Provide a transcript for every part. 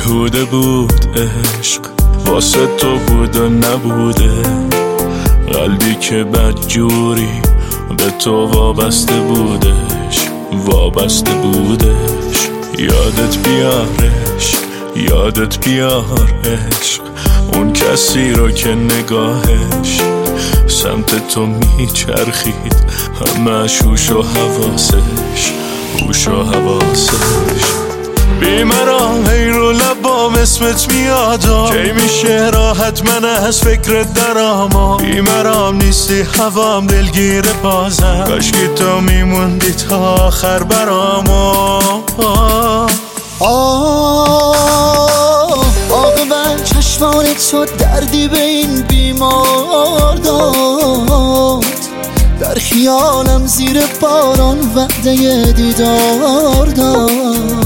بیهوده بود عشق، واسه تو بود و نبوده. قلبی که بدجوری به تو وابسته بودش، وابسته بودش. یادت بیارش، یادت بیار عشق، اون کسی رو که نگاهش سمت تو میچرخید، همش هوش و حواسش، هوش و حواسش. بیمرام هی رو لبام اسمت میادم، کی میشه راحت من از فکرت درام. بیمرام نیستی هوام دلگیر بازم، کاشکی تو میموندی تا آخر برام. عاقبت چشمانت تو دردی به این بیمار داد، در خیالم زیر باران وعده دیدار داد.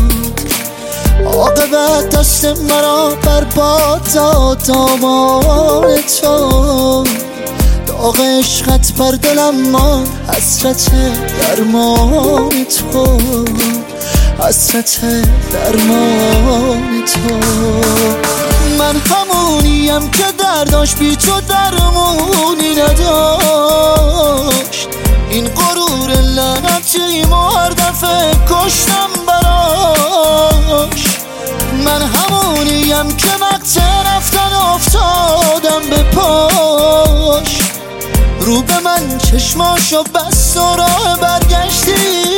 عاقبت دست مرا برباد داد دامان تو، داغ عشقت بر دلم ماند، حسرت درمان تو، حسرت درمان تو. من همونیم که درداش بی تو درمونی نداشت، این غرور لعنتی هر دفعه کشتم براش. من همونیم که وقت رفتن افتادم به پاش، رو به من چشماشو بست و راه برگشتی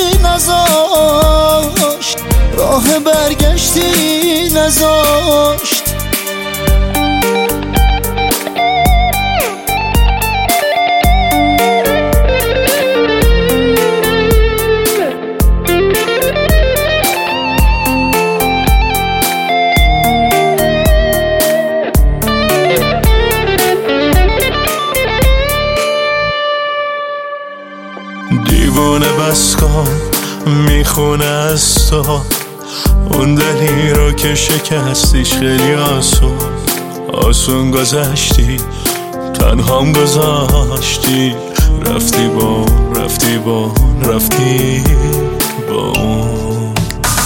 نذاشت، راه برگشتی نذاشت. دیوونه بس کن میخونه از تو، اون دلی رو که شکستیش خیلی آسون گذشتی، تنهام گذاشتی، رفتی با اون.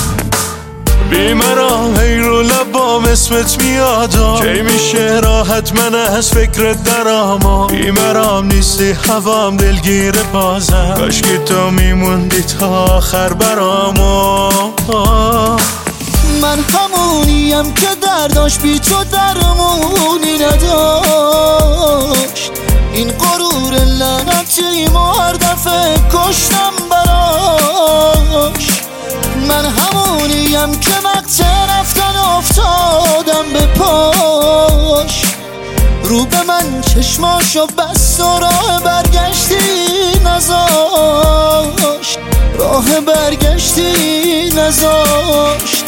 بیمرام هی رو لبام اسمت میادم، کی میشه راحت من از فکرت درام. بیمرام نیستی هوام دلگیر بازم، کاشکی تو میموندی تا آخر برام. من همونیم که درداش بی تو درمونی نداشت، این غرور لعنتی هر دفعه کشتم براش. من همونیم که وقت رفتن افتادم به پاش، رو به من چشماشو بست و راه برگشتی نذاشت، راه برگشتی نذاشت.